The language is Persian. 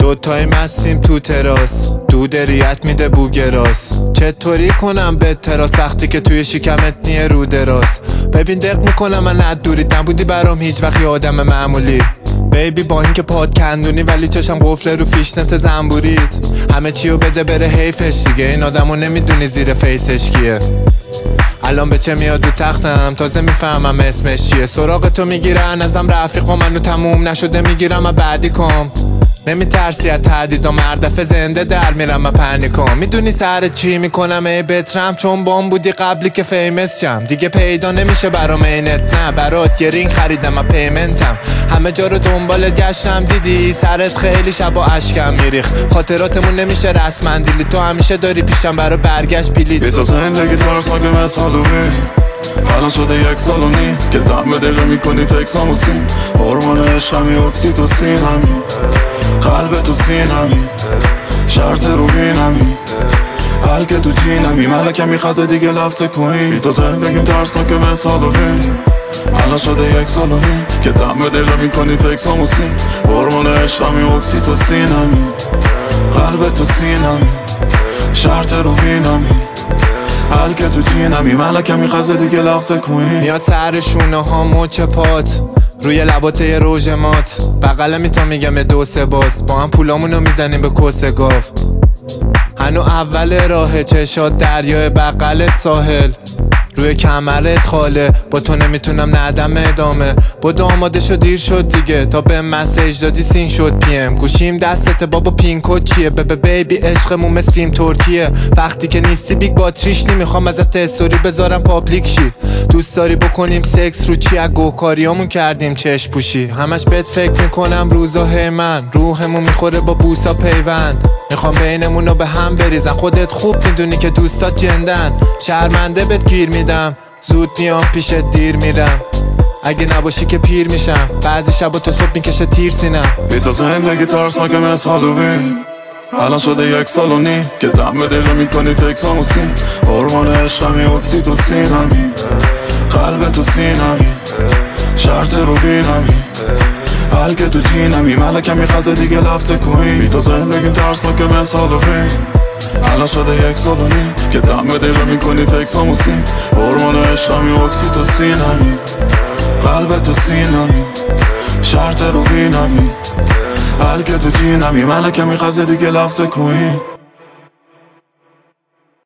دوتای مستیم تو تراس، دود ریت میده بوگراس. چطوری کنم به تراس وقتی که توی شکمت نیه رو دراز؟ ببین دق میکنم من از دوری نبودی برام هیچ وقت یه آدم معمولی. بیبی با اینکه پاد کندونی ولی چشم قفله رو فیشنت زنبوریت. همه چیو بده بره حیفش دیگه، این آدمو نمیدونی زیر فیسش کیه. الان به چه میاد رو تختم تازه میفهمم اسمش چیه. سراغ تو میگیرن ازم رفیقا، منو تموم نشده میگیرم و بعدی کام. نمیترسی از تهدیدا مردفه زنده در میرم و پنیکام. میدونی سر چی میکنم ای بترم؟ چون بام بودی قبلی که فیمس شم. دیگه پیدا نمیشه برام اینت، نه برات یه رینگ خریدم و پیمنتم. همه جا رو دنبالت گشتم دیدی سرت خیلی شبا اشکم میریخ. خاطراتمون نمیشه رسما دیلی، تو همیشه داری پیشم برای برگشت بلیط. بی تو زندگی ترسناک مثل هالووین، الان شده 1 سال و نیم که دم به دقیقه میکنی تکساموسین. هورمون عشقمی اکسیتوسین همین، قلب تو سینمی، شرط روبینمی، حل که تو جینمی، ملکه میخوازه دیگه لفظ کنی. بی تو زندگیم ترسناک مثل هالووین، الان شده 1 سال و نیم که دم به دقیقه میکنی تکساموسین. هورمون عشقمی اکسیتوسین همین، قلب تو سینمی، شرط روبینمی، حل که تو جینمی، ملکه میخوازه دیگه لفظ کنی. میاد سر شونه ها مچ پات، روی لبات یه روژ مات، بغل میتون میگم 2 3 باز. با هم پولامونو میزنیم به کس گاف. هنو اول راه چشات دریای بغلت ساحل، روی کمرت خاله. با تو نمیتونم ندم ادامه، با آماده شد دیر شد دیگه. تا به مسیج دادی سین شد پیم، گوشیم دستته بابا پینکو چیه؟ بیبی عشقمون مثل فیلم ترکیه. وقتی که نیستی بیگ باتریش نمیخوام ازت استوری بذارم پابلیک شی. دوست داری بکنیم سکس رو چی؟ از گوکاریامون کردیم چشم پوشی. همش بهت فکر میکنم روزای من، روحمون میخوره با بوسا پیوند. میخوام بینمونو به هم بریزم، خودت خوب میدونی که دوستات جندن. شرمنده بهت گیر میدم، زود میام پیشت دیر میرم. اگه نباشی که پیر میشم، بعضی شبا تو صبح میکشه تیر سینم. بی تو زندگی ترسناک مثل هالووین، الان شده 1 سال و نیم که دم به دقیقه میکنی تکساموسین. هورمون عشقمی اکسیتوسین همین، قلب تو سینمی، شرط روبینمی، حل که تو جینمی، ملکه میخوازه دیگه لفظ کنی. بی تو زندگیم ترسناک مثل هالووین، الان شده 1 سال و نیم که دم به دقیقه میکنی تکساموسین. هورمون عشقمی اکسیتوسین همین، قلب تو سینمی، شرط روبینمی، حل که تو جینمی، ملکه میخوازه دیگه لفظ کنی.